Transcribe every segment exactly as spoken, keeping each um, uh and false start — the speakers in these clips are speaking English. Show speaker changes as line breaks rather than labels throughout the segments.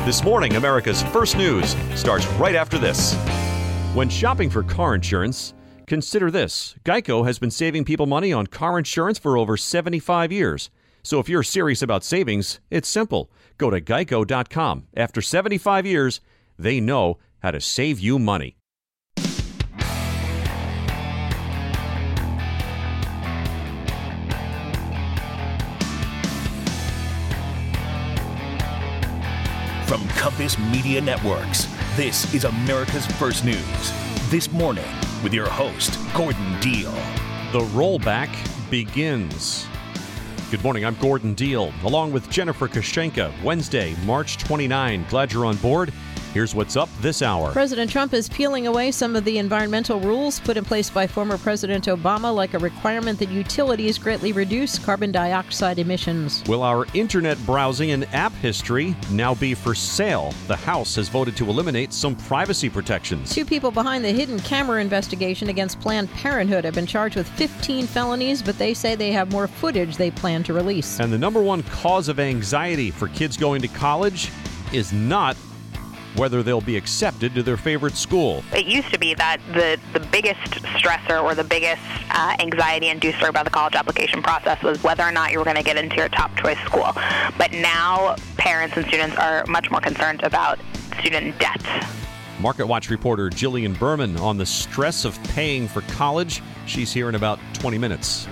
This morning, America's First News starts right after this. When shopping for car insurance, consider this. Geico has been saving people money on car insurance for over seventy-five years. So if you're serious about savings, it's simple. Go to geico dot com. After seventy-five years, they know how to save you money.
From Compass Media Networks, this is America's First News. This morning with your host, Gordon Deal.
The rollback begins. Good morning, I'm Gordon Deal, along with Jennifer Kashenka. Wednesday, March twenty-ninth. Glad you're on board. Here's what's up this hour.
President Trump is peeling away some of the environmental rules put in place by former President Obama, like a requirement that utilities greatly reduce carbon dioxide emissions.
Will our internet browsing and app history now be for sale? The House has voted to eliminate some privacy protections.
Two people behind the hidden camera investigation against Planned Parenthood have been charged with fifteen felonies, but they say they have more footage they plan to release.
And the number one cause of anxiety for kids going to college is not whether they'll be accepted to their favorite school.
It used to be that the, the biggest stressor or the biggest uh, anxiety inducer about the college application process was whether or not you were going to get into your top choice school. But now parents and students are much more concerned about student debt.
Market Watch reporter Jillian Berman on the stress of paying for college. She's here in about twenty minutes.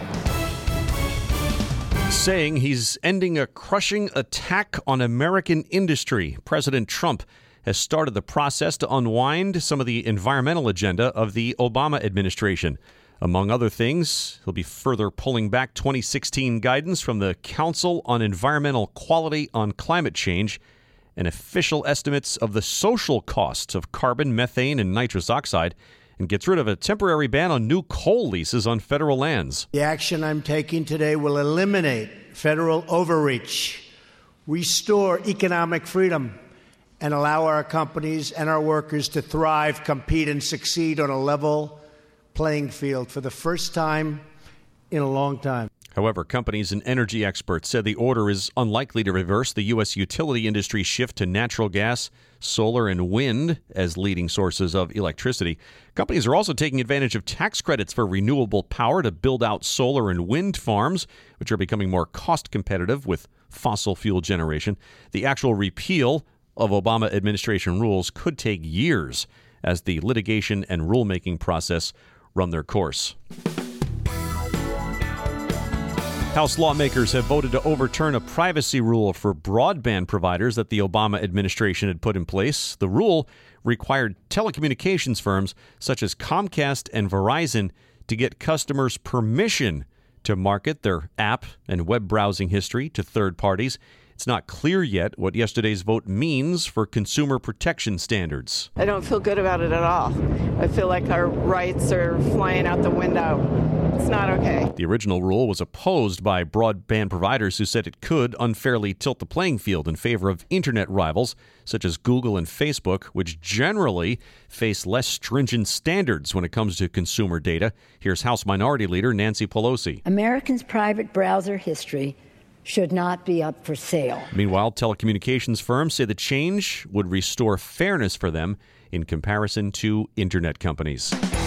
Saying he's ending a crushing attack on American industry, President Trump has started the process to unwind some of the environmental agenda of the Obama administration. Among other things, he'll be further pulling back twenty sixteen guidance from the Council on Environmental Quality on Climate Change and official estimates of the social costs of carbon, methane, and nitrous oxide, and gets rid of a temporary ban on new coal leases on federal lands.
The action I'm taking today will eliminate federal overreach, restore economic freedom, and allow our companies and our workers to thrive, compete, and succeed on a level playing field for the first time in a long time.
However, companies and energy experts said the order is unlikely to reverse the U S utility industry's shift to natural gas, solar, and wind as leading sources of electricity. Companies are also taking advantage of tax credits for renewable power to build out solar and wind farms, which are becoming more cost competitive with fossil fuel generation. The actual repeal of Obama administration rules could take years as the litigation and rulemaking process run their course. House lawmakers have voted to overturn a privacy rule for broadband providers that the Obama administration had put in place. The rule required telecommunications firms such as Comcast and Verizon to get customers' permission to market their app and web browsing history to third parties. It's not clear yet what yesterday's vote means for consumer protection standards.
I don't feel good about it at all. I feel like our rights are flying out the window. It's not okay.
The original rule was opposed by broadband providers who said it could unfairly tilt the playing field in favor of internet rivals such as Google and Facebook, which generally face less stringent standards when it comes to consumer data. Here's House Minority Leader Nancy Pelosi.
Americans' private browser history should not be up for sale.
Meanwhile, telecommunications firms say the change would restore fairness for them in comparison to internet companies.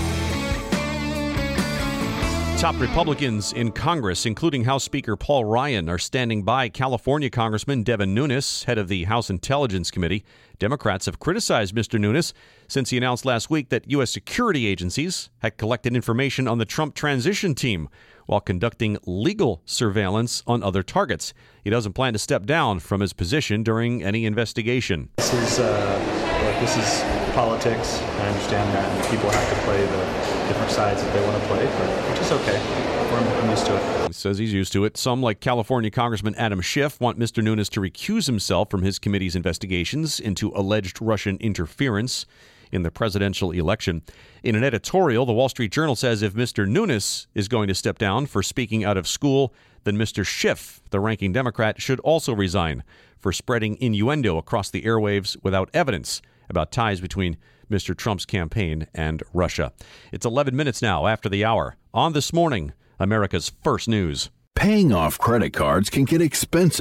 Top Republicans in Congress, including House Speaker Paul Ryan, are standing by California Congressman Devin Nunes, head of the House Intelligence Committee. Democrats have criticized Mister Nunes since he announced last week that U S security agencies had collected information on the Trump transition team while conducting legal surveillance on other targets. He doesn't plan to step down from his position during any investigation.
This is, uh, look, this is politics. I understand that people have to play the different sides that they want to play, but which is okay. I'm used to it.
He says he's used to it. Some, like California Congressman Adam Schiff, want Mister Nunes to recuse himself from his committee's investigations into alleged Russian interference in the presidential election. In an editorial, the Wall Street Journal says if Mister Nunes is going to step down for speaking out of school, then Mister Schiff, the ranking Democrat, should also resign for spreading innuendo across the airwaves without evidence about ties between Mister Trump's campaign and Russia. It's eleven minutes now after the hour. On This Morning, America's First News.
Paying off credit cards can get expensive.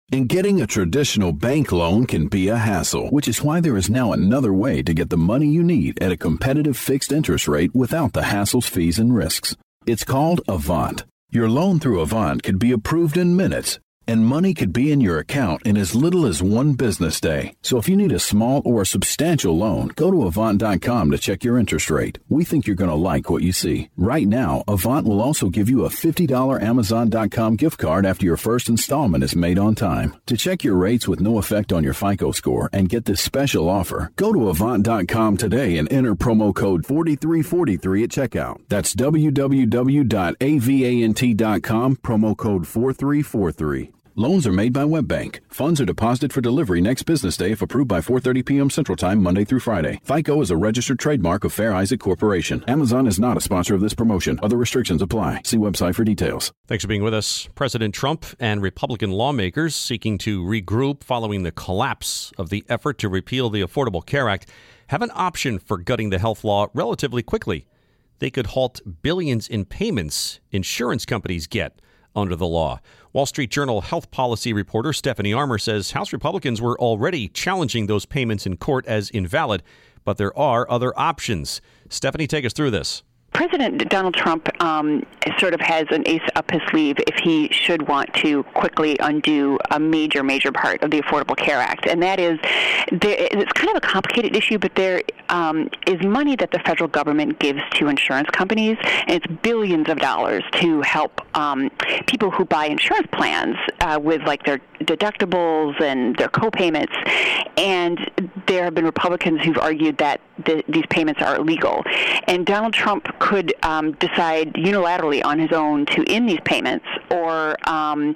And getting a traditional bank loan can be a hassle, which is why there is now another way to get the money you need at a competitive fixed interest rate without the hassles, fees, and risks. It's called Avant. Your loan through Avant could be approved in minutes, and money could be in your account in as little as one business day. So if you need a small or a substantial loan, go to Avant dot com to check your interest rate. We think you're going to like what you see. Right now, Avant will also give you a fifty dollars Amazon dot com gift card after your first installment is made on time. To check your rates with no effect on your FICO score and get this special offer, go to Avant dot com today and enter promo code four three four three at checkout. That's w w w dot avant dot com, promo code four three four three. Loans are made by WebBank. Funds are deposited for delivery next business day if approved by four thirty p.m. Central Time, Monday through Friday. FICO is a registered trademark of Fair Isaac Corporation. Amazon is not a sponsor of this promotion. Other restrictions apply. See website for details.
Thanks for being with us. President Trump and Republican lawmakers seeking to regroup following the collapse of the effort to repeal the Affordable Care Act have an option for gutting the health law relatively quickly. They could halt billions in payments insurance companies get under the law. Wall Street Journal health policy reporter Stephanie Armour says House Republicans were already challenging those payments in court as invalid, but there are other options. Stephanie, take us through this.
President Donald Trump um, sort of has an ace up his sleeve if he should want to quickly undo a major, major part of the Affordable Care Act. And that is, there, it's kind of a complicated issue, but there um, is money that the federal government gives to insurance companies, and it's billions of dollars to help um, people who buy insurance plans uh, with like their deductibles and their co-payments. And there have been Republicans who've argued that the, these payments are illegal. And Donald Trump could um, decide unilaterally on his own to end these payments or um,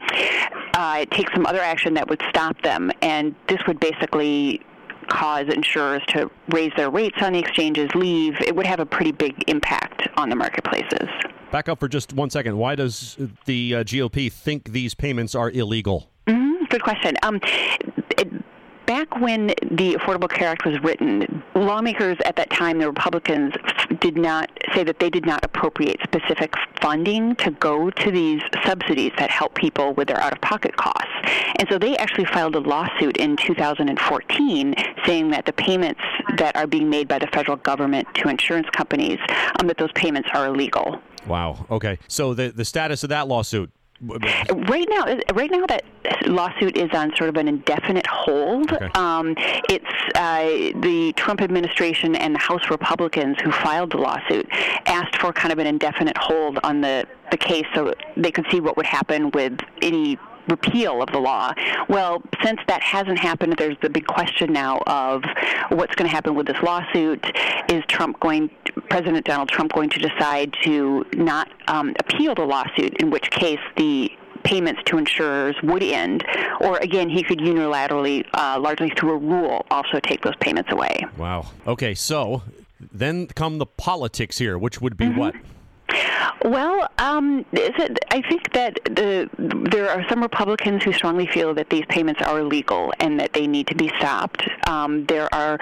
uh, take some other action that would stop them. And this would basically cause insurers to raise their rates on the exchanges, leave. It would have a pretty big impact on the marketplaces.
Back up for just one second. Why does the uh, G O P think these payments are illegal?
Mm-hmm. Good question. Um, it, Back when the Affordable Care Act was written, lawmakers at that time, the Republicans, did not say that they did not appropriate specific funding to go to these subsidies that help people with their out-of-pocket costs. And so they actually filed a lawsuit in two thousand fourteen saying that the payments that are being made by the federal government to insurance companies, um, that those payments are illegal.
Wow. Okay. So the the status of that lawsuit?
Right now, right now that lawsuit is on sort of an indefinite hold.
Okay.
Um, it's uh, the Trump administration and the House Republicans who filed the lawsuit asked for kind of an indefinite hold on the, the case so they could see what would happen with any repeal of the law. Well, since that hasn't happened, there's the big question now of what's going to happen with this lawsuit. Is Trump going, President Donald Trump going to decide to not um, appeal the lawsuit, in which case the payments to insurers would end, or again, he could unilaterally, uh, largely through a rule, also take those payments away.
Wow. Okay, so then come the politics here, which would be mm-hmm. what?
Well, um, is it, I think that the, there are some Republicans who strongly feel that these payments are illegal and that they need to be stopped. Um, there are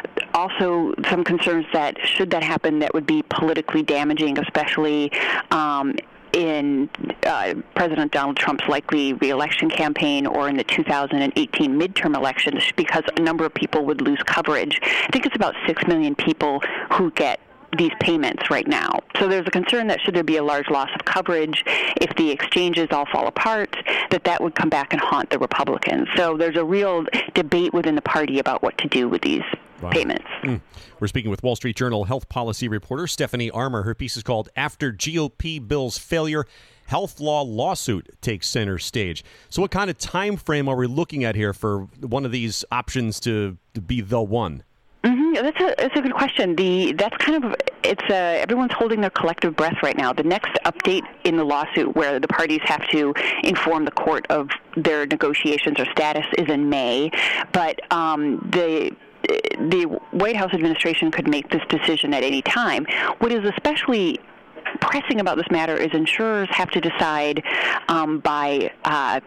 also some concerns that should that happen, that would be politically damaging, especially um, in uh, President Donald Trump's likely re-election campaign or in the two thousand eighteen midterm elections, because a number of people would lose coverage. I think it's about six million people who get these payments right now. So there's a concern that should there be a large loss of coverage, if the exchanges all fall apart, that that would come back and haunt the Republicans. So there's a real debate within the party about what to do with these wow. payments.
Mm. We're speaking with Wall Street Journal health policy reporter Stephanie Armour. Her piece is called After G O P Bill's Failure, Health Law Lawsuit Takes Center Stage. So what kind of time frame are we looking at here for one of these options to, to be the one?
Mm-hmm. That's a that's a good question. The that's kind of it's uh, everyone's holding their collective breath right now. The next update in the lawsuit, where the parties have to inform the court of their negotiations or status, is in May. But um, the the White House administration could make this decision at any time. What is especially pressing about this matter is insurers have to decide um, by. Uh,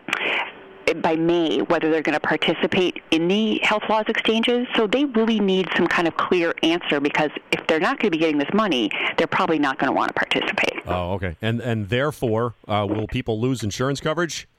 by May whether they're going to participate in the health laws exchanges. So they really need some kind of clear answer, because if they're not going to be getting this money, they're probably not going to want to participate.
Oh, okay. And and therefore, uh, will people lose insurance coverage?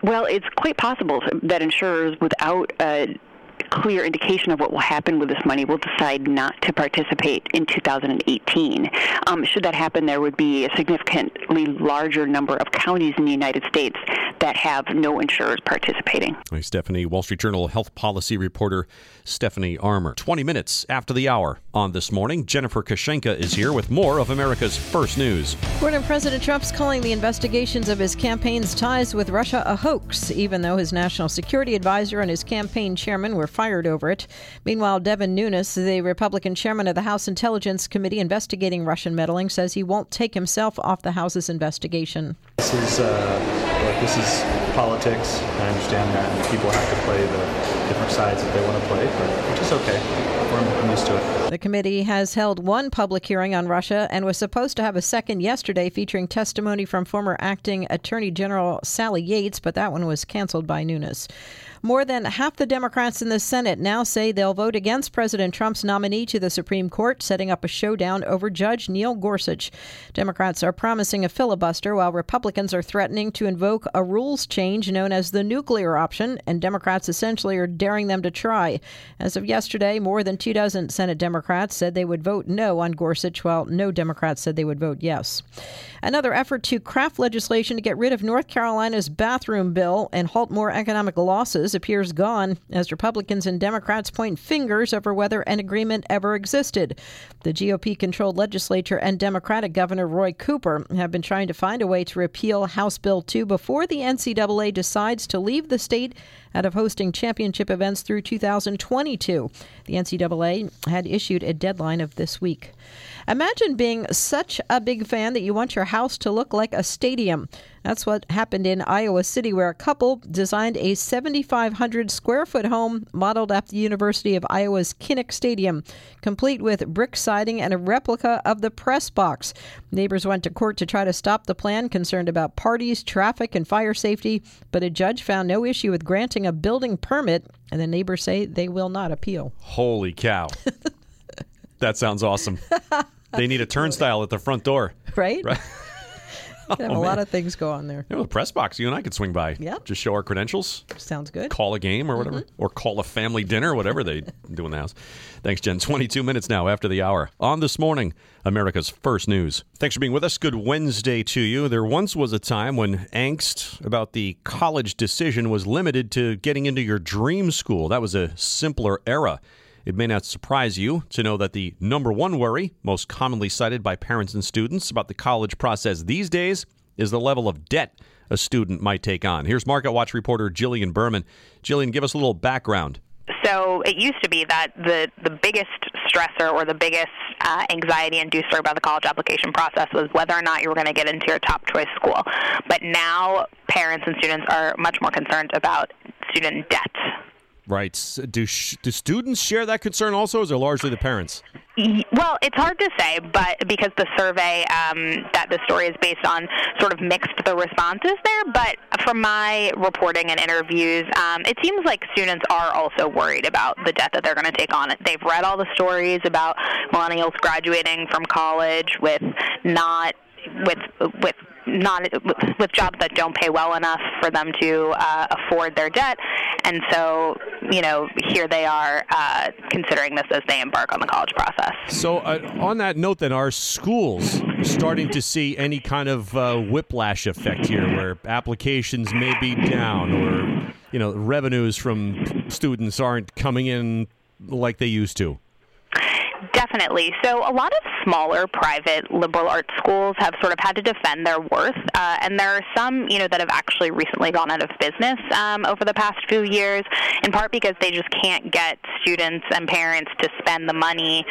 Well, it's quite possible that insurers, without a clear indication of what will happen with this money, will decide not to participate in two thousand eighteen. Um, should that happen, there would be a significantly larger number of counties in the United States that have no insurers participating.
Hi, Stephanie. Wall Street Journal health policy reporter Stephanie Armour. twenty minutes after the hour on This Morning, Jennifer Kashenka is here with more of America's First News.
Former President Trump's calling the investigations of his campaign's ties with Russia a hoax, even though his national security advisor and his campaign chairman were fired over it. Meanwhile, Devin Nunes, the Republican chairman of the House Intelligence Committee investigating Russian meddling, says he won't take himself off the House's investigation.
This is uh, look, this is politics. I understand that, and people have to play the different sides that they want to play, but which is okay. I'm used to it.
The committee has held one public hearing on Russia and was supposed to have a second yesterday featuring testimony from former acting Attorney General Sally Yates, but that one was canceled by Nunes. More than half the Democrats in the Senate now say they'll vote against President Trump's nominee to the Supreme Court, setting up a showdown over Judge Neil Gorsuch. Democrats are promising a filibuster, while Republicans are threatening to invoke a rules change known as the nuclear option, and Democrats essentially are daring them to try. As of yesterday, more than two dozen Senate Democrats said they would vote no on Gorsuch, while no Democrats said they would vote yes. Another effort to craft legislation to get rid of North Carolina's bathroom bill and halt more economic losses appears gone, as Republicans and Democrats point fingers over whether an agreement ever existed. The G O P-controlled legislature and Democratic Governor Roy Cooper have been trying to find a way to repeal House Bill two before the N C double A decides to leave the state out of hosting championship events through two thousand twenty-two. The N C double A had issued a deadline of this week. Imagine being such a big fan that you want your house to look like a stadium. That's what happened in Iowa City, where a couple designed a seventy-five hundred square foot home modeled after the University of Iowa's Kinnick Stadium, complete with brick siding and a replica of the press box. Neighbors went to court to try to stop the plan, concerned about parties, traffic, and fire safety, but a judge found no issue with granting a building permit, and the neighbors say they will not appeal.
Holy cow. That sounds awesome. They need a turnstile at the front door.
Right?
Right.
Have oh, a man. lot of things go on there.
You know, the press box, you and I could swing by.
Yeah.
Just show our credentials.
Sounds good.
Call a game or whatever. Mm-hmm. Or call a family dinner, whatever they do in the house. Thanks, Jen. twenty-two minutes now after the hour. On This Morning, America's First News. Thanks for being with us. Good Wednesday to you. There once was a time when angst about the college decision was limited to getting into your dream school. That was a simpler era. It may not surprise you to know that the number one worry, most commonly cited by parents and students about the college process these days, is the level of debt a student might take on. Here's Market Watch reporter Jillian Berman. Jillian, give us a little background.
So it used to be that the, the biggest stressor or the biggest uh, anxiety inducer about the college application process was whether or not you were going to get into your top choice school. But now parents and students are much more concerned about student debt.
Right. Do sh- do students share that concern also, or is it largely the parents?
Well, it's hard to say, but because the survey um, that the story is based on sort of mixed the responses there. But from my reporting and interviews, um, it seems like students are also worried about the debt that they're going to take on. They've read all the stories about millennials graduating from college with not with with. not with jobs that don't pay well enough for them to uh, afford their debt. And so, you know, here they are uh, considering this as they embark on the college process.
So uh, on that note, then, are schools starting to see any kind of uh, whiplash effect here where applications may be down or, you know, revenues from students aren't coming in like they used to?
Definitely. So a lot of smaller private liberal arts schools have sort of had to defend their worth, uh, and there are some, you know, that have actually recently gone out of business um, over the past few years, in part because they just can't get students and parents to spend the money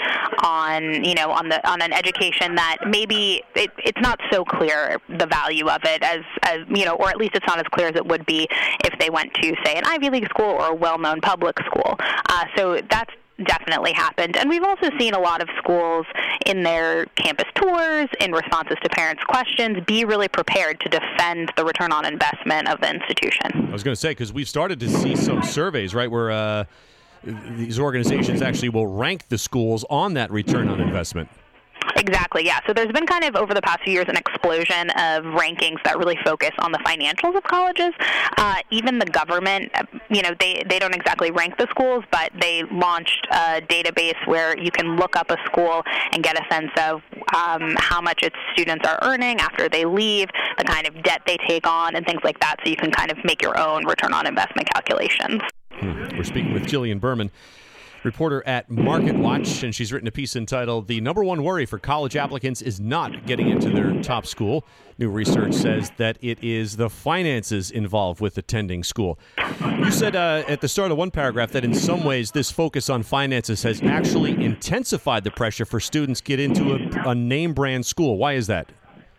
on, you know, on the on an education that maybe it, it's not so clear the value of it as, as, you know, or at least it's not as clear as it would be if they went to, say, an Ivy League school or a well-known public school. Uh, so that's definitely happened. And we've also seen a lot of schools in their campus tours, in responses to parents' questions, be really prepared to defend the return on investment of the institution.
I was going to say, because we've started to see some surveys, right, where uh, these organizations actually will rank the schools on that return on investment.
Exactly, yeah. So there's been kind of, over the past few years, an explosion of rankings that really focus on the financials of colleges. Uh, even the government, you know, they, they don't exactly rank the schools, but they launched a database where you can look up a school and get a sense of um, how much its students are earning after they leave, the kind of debt they take on, and things like that, so you can kind of make your own return on investment calculations.
Hmm. We're speaking with Jillian Berman, reporter at MarketWatch, and she's written a piece entitled "The Number One Worry for College Applicants is Not Getting Into Their Top School." New research says that it is the finances involved with attending school. You said uh, at the start of one paragraph that in some ways this focus on finances has actually intensified the pressure for students to get into a, a name brand school. Why is that?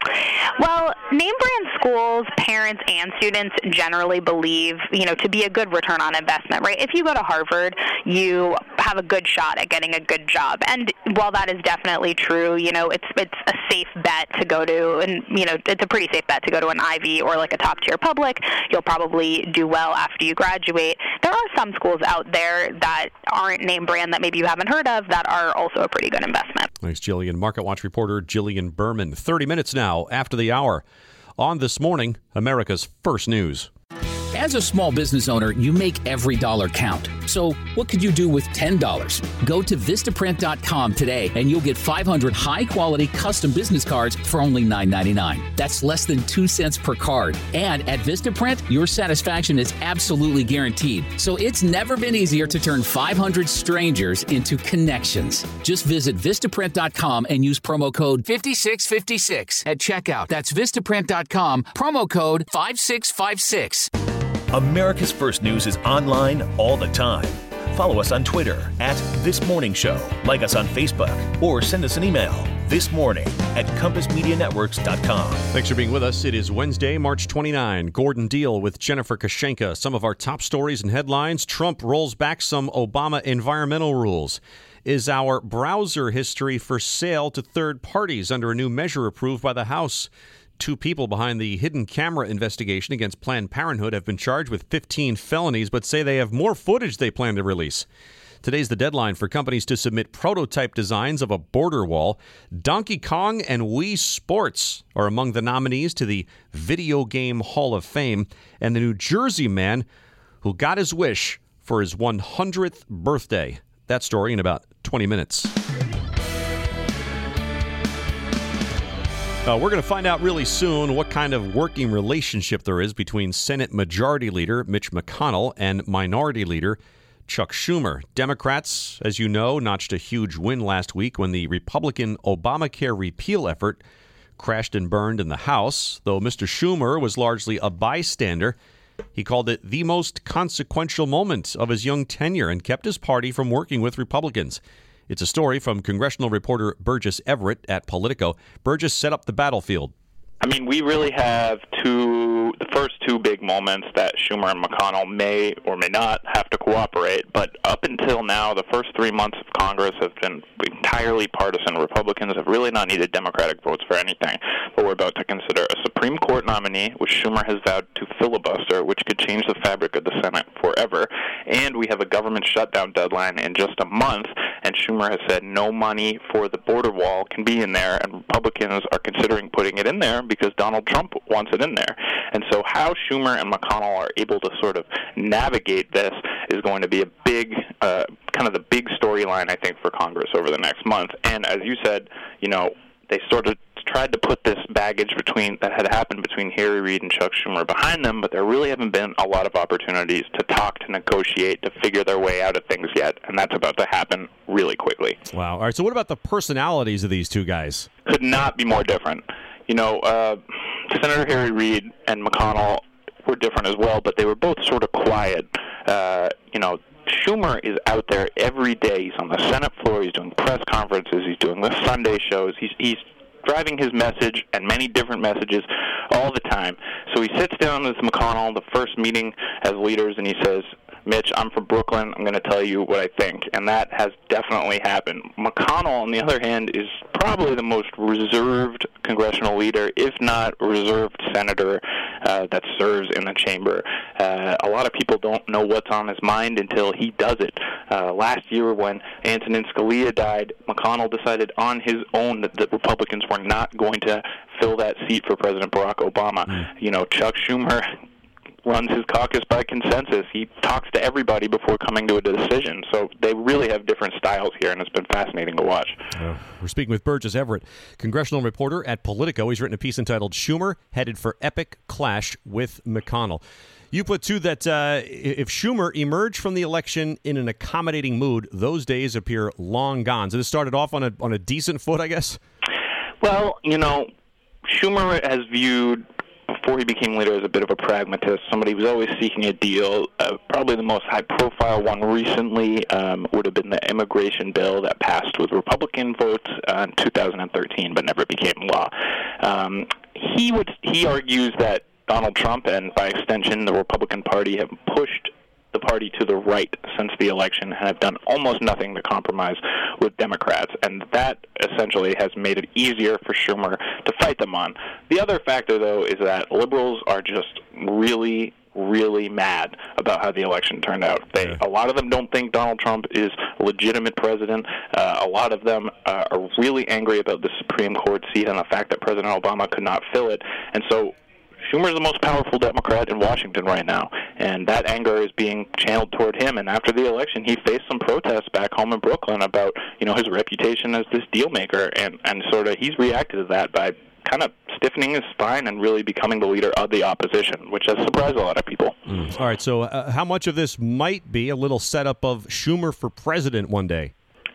Well, name brand schools, parents and students generally believe, you know, to be a good return on investment, right? If you go to Harvard, you have a good shot at getting a good job. And while that is definitely true, you know, it's it's a safe bet to go to, and, you know, it's a pretty safe bet to go to an Ivy or like a top-tier public. You'll probably do well after you graduate. There are some schools out there that aren't name brand that maybe you haven't heard of that are also a pretty good investment.
Thanks, Jillian. MarketWatch reporter Jillian Berman. thirty minutes now after the hour. On This Morning, America's First News.
As a small business owner, you make every dollar count. So what could you do with ten dollars? Go to Vistaprint dot com today and you'll get five hundred high-quality custom business cards for only nine ninety-nine. That's less than two cents per card. And at Vistaprint, your satisfaction is absolutely guaranteed. So it's never been easier to turn five hundred strangers into connections. Just visit Vistaprint dot com and use promo code five six five six at checkout. That's Vistaprint dot com, promo code five six five six.
America's First News is online all the time. Follow us on Twitter at This Morning Show. Like us on Facebook or send us an email this morning at compass media networks dot com.
Thanks for being with us. It is Wednesday, March twenty-ninth. Gordon Deal with Jennifer Kashenka. Some of our top stories and headlines. Trump rolls back some Obama environmental rules. Is our browser history for sale to third parties under a new measure approved by the House? Two people behind the hidden camera investigation against Planned Parenthood have been charged with fifteen felonies, but say they have more footage they plan to release. Today's the deadline for companies to submit prototype designs of a border wall. Donkey Kong and Wii Sports are among the nominees to the Video Game Hall of Fame. And the New Jersey man who got his wish for his one hundredth birthday. That story in about twenty minutes. Uh, we're going to find out really soon what kind of working relationship there is between Senate Majority Leader Mitch McConnell and Minority Leader Chuck Schumer. Democrats, as you know, notched a huge win last week when the Republican Obamacare repeal effort crashed and burned in the House. Though Mister Schumer was largely a bystander, he called it the most consequential moment of his young tenure and kept his party from working with Republicans. It's a story from congressional reporter Burgess Everett at Politico. Burgess set up the battlefield.
I mean, we really have two, the first two big moments that Schumer and McConnell may or may not have to cooperate. But up until now, the first three months of Congress have been entirely partisan. Republicans have really not needed Democratic votes for anything. But we're about to consider a Supreme Court nominee, which Schumer has vowed to filibuster, which could change the fabric of the Senate forever. And we have a government shutdown deadline in just a month. And Schumer has said no money for the border wall can be in there. And Republicans are considering putting it in there because Donald Trump wants it in there. And so how Schumer and McConnell are able to sort of navigate this is going to be a big, uh, kind of the big storyline, I think, for Congress over the next month. And as you said, you know, they sort of tried to put this baggage between that had happened between Harry Reid and Chuck Schumer behind them, but there really haven't been a lot of opportunities to talk, to negotiate, to figure their way out of things yet, and that's about to happen really quickly.
Wow. All right, so what about the personalities of these two guys?
Could not be more different. You know, uh, Senator Harry Reid and McConnell were different as well, but they were both sort of quiet. Uh, you know, Schumer is out there every day. He's on the Senate floor. He's doing press conferences. He's doing the Sunday shows. He's he's driving his message and many different messages all the time. So he sits down with McConnell, the first meeting as leaders, and he says, Mitch, I'm from Brooklyn. I'm going to tell you what I think. And that has definitely happened. McConnell, on the other hand, is probably the most reserved congressional leader, if not reserved senator, uh, that serves in the chamber. Uh, a lot of people don't know what's on his mind until he does it. Uh, last year when Antonin Scalia died, McConnell decided on his own that the Republicans were not going to fill that seat for President Barack Obama. Mm. You know, Chuck Schumer runs his caucus by consensus. He talks to everybody before coming to a decision. So they really have different styles here, and it's been fascinating to watch.
Uh, we're speaking with Burgess Everett, congressional reporter at Politico. He's written a piece entitled Schumer Headed for Epic Clash with McConnell. You put, too, that uh, if Schumer emerged from the election in an accommodating mood, those days appear long gone. So this started off on a on a decent foot, I guess?
Well, you know, Schumer has viewed, before he became leader, as a bit of a pragmatist, somebody who was always seeking a deal. Uh, probably the most high-profile one recently um, would have been the immigration bill that passed with Republican votes uh, in two thousand thirteen, but never became law. Um, he would he argues that Donald Trump and, by extension, the Republican Party have pushed the party to the right since the election and have done almost nothing to compromise with Democrats, and that essentially has made it easier for Schumer to fight them on. The other factor, though, is that liberals are just really, really mad about how the election turned out. They, a lot of them don't think Donald Trump is a legitimate president. Uh, a lot of them uh, are really angry about the Supreme Court seat and the fact that President Obama could not fill it, and so Schumer is the most powerful Democrat in Washington right now, and that anger is being channeled toward him. And after the election, he faced some protests back home in Brooklyn about, you know, his reputation as this deal maker, and, and sort of he's reacted to that by kind of stiffening his spine and really becoming the leader of the opposition, which has surprised a lot of people.
Mm. All right, so uh, how much of this might be a little setup of Schumer for president one day?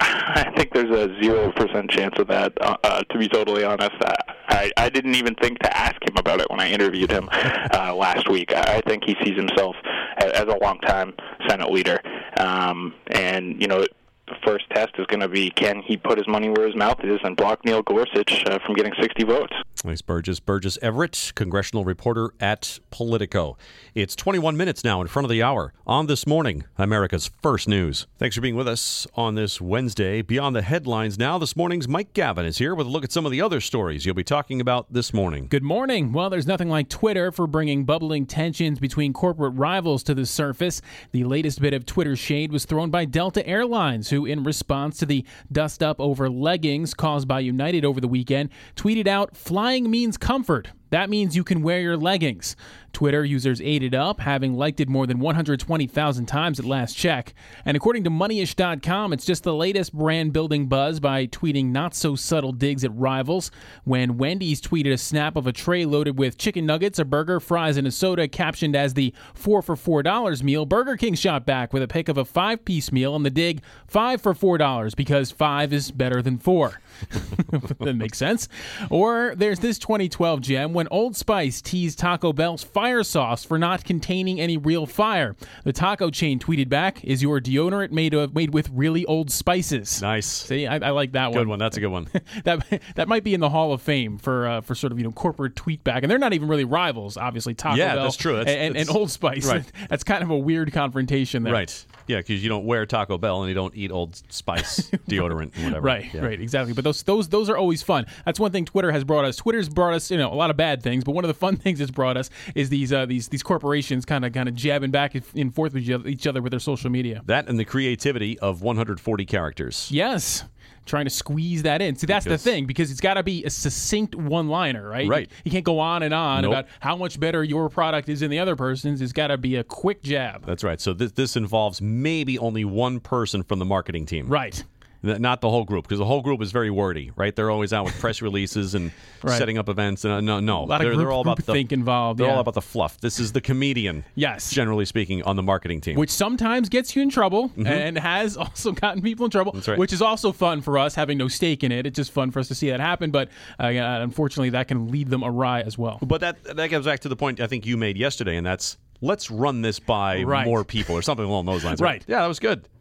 I think there's a zero percent chance of that, uh, uh, to be totally honest. I, I didn't even think to ask him about it when I interviewed him uh, last week. I think he sees himself as, as a longtime Senate leader. Um, and, you know, the first test is going to be, can he put his money where his mouth is and block Neil Gorsuch uh, from getting sixty votes?
Thanks, Burgess. Burgess Everett, congressional reporter at Politico. It's twenty-one minutes now in front of the hour on This Morning, America's First News. Thanks for being with us on this Wednesday. Beyond the headlines now, this morning's Mike Gavin is here with a look at some of the other stories you'll be talking about this morning.
Good morning. Well, there's nothing like Twitter for bringing bubbling tensions between corporate rivals to the surface. The latest bit of Twitter shade was thrown by Delta Airlines, who, in response to the dust-up over leggings caused by United over the weekend, tweeted out, "Flying means comfort. That means you can wear your leggings." Twitter users ate it up, having liked it more than one hundred twenty thousand times at last check. And according to Moneyish dot com, it's just the latest brand-building buzz by tweeting not-so-subtle digs at rivals. When Wendy's tweeted a snap of a tray loaded with chicken nuggets, a burger, fries, and a soda captioned as the four for four dollars meal, Burger King shot back with a pic of a five-piece meal and the dig, five for four dollars, because five is better than four. That makes sense. Or there's this twenty twelve gem when Old Spice teased Taco Bell's fire sauce for not containing any real fire. The taco chain tweeted back, "Is your deodorant made of made with really old spices?"
Nice.
See, I, I like that
good
one.
Good one. That's a good one.
that that might be in the Hall of Fame for uh, for sort of, you know, corporate tweet back, and they're not even really rivals. Obviously, Taco
yeah,
Bell
that's true. That's,
and,
that's,
and Old Spice.
Right.
That's kind of a weird confrontation there.
Right. Yeah, because you don't wear Taco Bell and you don't eat Old Spice deodorant and whatever.
Right,
yeah.
right, exactly. But those those those are always fun. That's one thing Twitter has brought us. Twitter's brought us, you know, a lot of bad things, but one of the fun things it's brought us is these uh, these these corporations kind of kind of jabbing back and forth with each other with their social media.
That and the creativity of one hundred forty characters.
Yes. Trying to squeeze that in. See, that's because, the thing, because it's got to be a succinct one-liner, right?
Right.
You can't go on and on
nope.
about how much better your product is than the other person's. It's got to be a quick jab.
That's right. So this, this involves maybe only one person from the marketing team.
Right.
Not the whole group, because the whole group is very wordy, right? They're always out with press releases and right. setting up events. And uh, no, no,
a lot
they're,
of group,
they're all about the
think involved.
They're
yeah.
all about the fluff. This is the comedian,
yes,
generally speaking, on the marketing team,
which sometimes gets you in trouble
mm-hmm.
and has also gotten people in trouble.
That's right.
Which is also fun for us, having no stake in it. It's just fun for us to see that happen. But uh, unfortunately, that can lead them awry as well.
But that that goes back to the point I think you made yesterday, and that's let's run this by
right.
more people or something along those lines. Right?
right.
Yeah, that was good.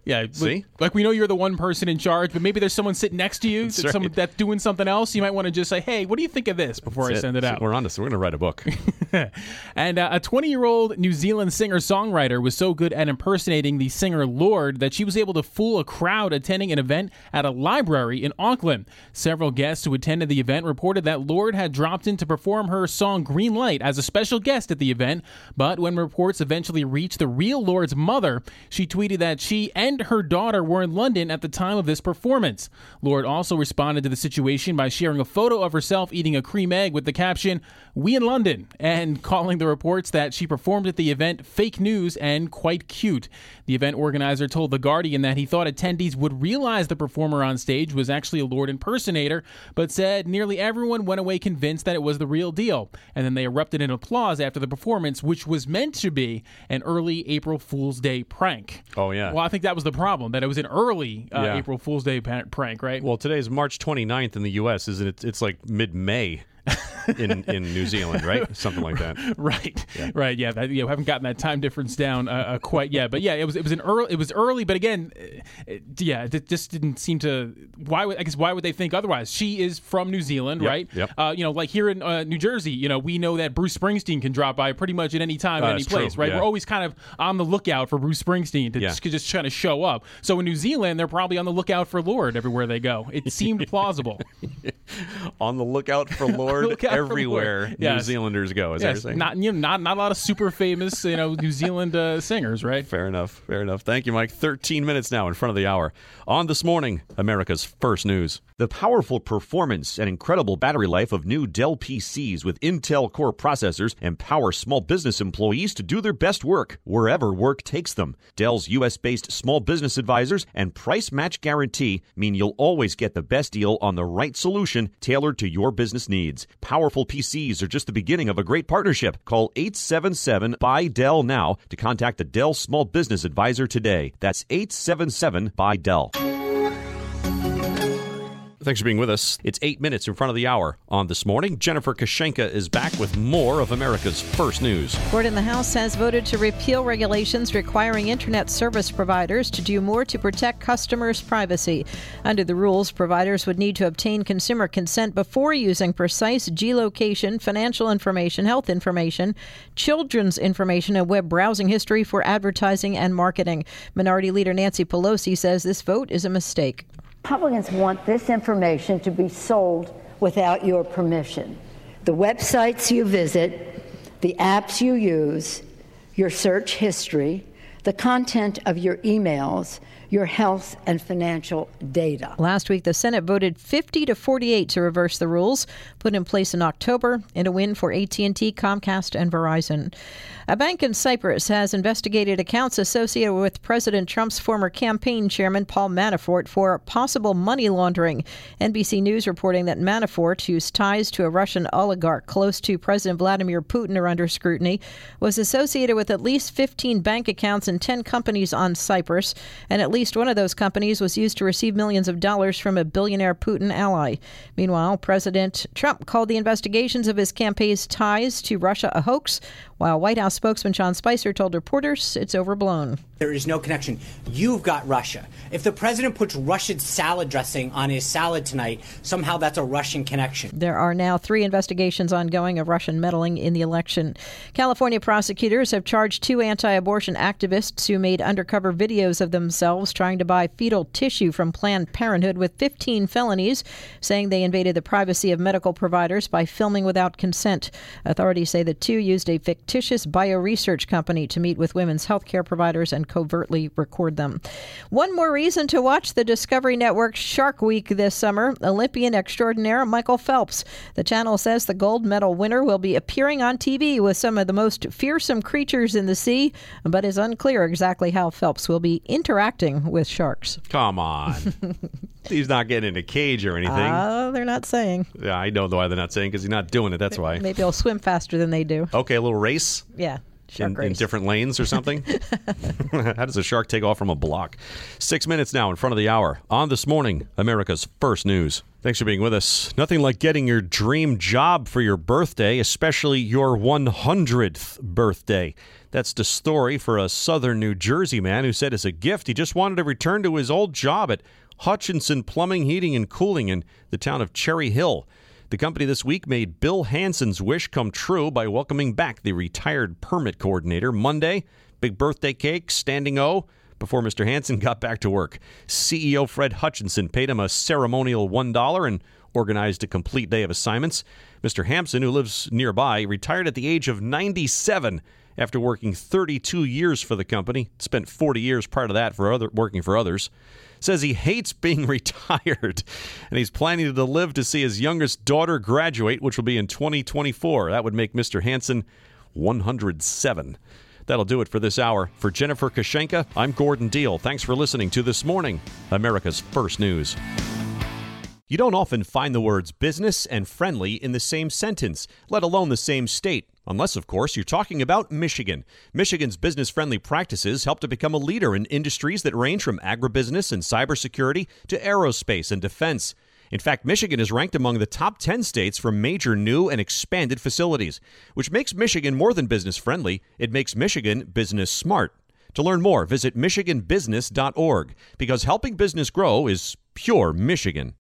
Yeah,
See?
like, like we know you're the one person in charge, but maybe there's someone sitting next to you
That's
that's,
right.
someone that's doing something else. You might want to just say, hey, what do you think of this before
That's
I send
it.
it out?
We're on this. We're going to write a book.
And uh, a twenty-year-old New Zealand singer-songwriter was so good at impersonating the singer Lorde that she was able to fool a crowd attending an event at a library in Auckland. Several guests who attended the event reported that Lorde had dropped in to perform her song Green Light as a special guest at the event, but when reports eventually reached the real Lorde's mother, she tweeted that she and her daughter were in London at the time of this performance. Lorde also responded to the situation by sharing a photo of herself eating a cream egg with the caption, "We in London," and calling the reports that she performed at the event fake news and quite cute. The event organizer told The Guardian that he thought attendees would realize the performer on stage was actually a Lorde impersonator, but said nearly everyone went away convinced that it was the real deal. And then they erupted in applause after the performance, which was meant to be an early April Fool's Day prank.
Oh, yeah.
Well, I think that was the problem, that it was an early uh,
Yeah.
April Fool's Day pa- prank, right?
Well, today's March twenty-ninth in the U S, isn't it? It's like mid-May. in in New Zealand, right? Something like that.
Right, yeah. right, yeah. That, yeah, we haven't gotten that time difference down uh, uh, quite yet, but yeah, it was it was an early it was early, but again, it, yeah, it just didn't seem to. Why would I guess why would they think otherwise? She is from New Zealand,
Yep,
right?
yep.
Uh, you know, like here in uh, New Jersey, you know, we know that Bruce Springsteen can drop by pretty much at any time,
Uh,
at any
that's true,
place, right?
yeah.
We're always kind of on the lookout for Bruce Springsteen to
Yeah.
just, just trying to show up. So in New Zealand, they're probably on the lookout for Lorde everywhere they go. It seemed plausible.
On the lookout for Lorde
Lookout for
everywhere
Lorde.
New
Yes.
Zealanders go. Is
Yes,
that what you're saying?
not you know, not not a lot of super famous you know New Zealand uh, singers, right?
Fair enough. Fair enough. Thank you, Mike. thirteen minutes now in front of the hour. On This Morning, America's First News. The powerful performance and incredible battery life of new Dell P Cs with Intel Core processors empower small business employees to do their best work wherever work takes them. Dell's U S-based small business advisors and price match guarantee mean you'll always get the best deal on the right solution tailored to your business needs. Powerful P Cs are just the beginning of a great partnership. Call eight seven seven, B Y, D E L L now to contact a Dell Small Business Advisor today. That's eight seven seven, B Y, D E L L. Thanks for being with us. It's eight minutes in front of the hour on This Morning. Jennifer Kashenka is back with more of America's First News.
Court in the House has voted to repeal regulations requiring Internet service providers to do more to protect customers' privacy. Under the rules, providers would need to obtain consumer consent before using precise geolocation, financial information, health information, children's information, and web browsing history for advertising and marketing. Minority Leader Nancy Pelosi says this vote is a mistake.
Republicans want this information to be sold without your permission. The websites you visit, the apps you use, your search history, the content of your emails, your health and financial data.
Last week, the Senate voted fifty to forty-eight to reverse the rules put in place in October in a win for A T and T, Comcast, and Verizon. A bank in Cyprus has investigated accounts associated with President Trump's former campaign chairman, Paul Manafort, for possible money laundering. N B C News reporting that Manafort, whose ties to a Russian oligarch close to President Vladimir Putin are under scrutiny, was associated with at least fifteen bank accounts and ten companies on Cyprus, and at least one of those companies was used to receive millions of dollars from a billionaire Putin ally. Meanwhile, President Trump called the investigations of his campaign's ties to Russia a hoax, while White House spokesman Sean Spicer told reporters it's overblown.
There is no connection. You've got Russia. If the president puts Russian salad dressing on his salad tonight, somehow that's a Russian connection.
There are now three investigations ongoing of Russian meddling in the election. California prosecutors have charged two anti-abortion activists who made undercover videos of themselves trying to buy fetal tissue from Planned Parenthood with fifteen felonies, saying they invaded the privacy of medical providers by filming without consent. Authorities say the two used a fictitious bioresearch company to meet with women's health care providers and covertly record them. One more reason to watch the Discovery Network's Shark Week this summer: Olympian extraordinaire Michael Phelps. The channel says the gold medal winner will be appearing on T V with some of the most fearsome creatures in the sea, but it's unclear exactly how Phelps will be interacting with sharks.
Come on. He's not getting in a cage or anything.
Uh, they're not saying.
Yeah, I know why they're not saying, because he's not doing it. That's why.
Maybe he'll swim faster than they do.
Okay, a little race.
Yeah.
in, in different lanes or something? How does a shark take off from a block? Six minutes now in front of the hour. On This Morning, America's First News. Thanks for being with us. Nothing like getting your dream job for your birthday, especially your one hundredth birthday. That's the story for a southern New Jersey man who said as a gift he just wanted to return to his old job at Hutchinson Plumbing, Heating, and Cooling in the town of Cherry Hill. The company this week made Bill Hansen's wish come true by welcoming back the retired permit coordinator Monday. Big birthday cake, standing O, before Mister Hansen got back to work. C E O Fred Hutchinson paid him a ceremonial one dollar and organized a complete day of assignments. Mister Hampson, who lives nearby, retired at the age of ninety-seven after working thirty-two years for the company. Spent forty years prior to that for other working for others. Says he hates being retired, and he's planning to live to see his youngest daughter graduate, which will be in twenty twenty-four. That would make Mister Hansen one hundred seven. That'll do it for this hour. For Jennifer Kashenka, I'm Gordon Deal. Thanks for listening to This Morning, America's First News. You don't often find the words business and friendly in the same sentence, let alone the same state. Unless, of course, you're talking about Michigan. Michigan's business-friendly practices help to become a leader in industries that range from agribusiness and cybersecurity to aerospace and defense. In fact, Michigan is ranked among the top ten states for major new and expanded facilities, which makes Michigan more than business-friendly. It makes Michigan business-smart. To learn more, visit michigan business dot org, because helping business grow is pure Michigan.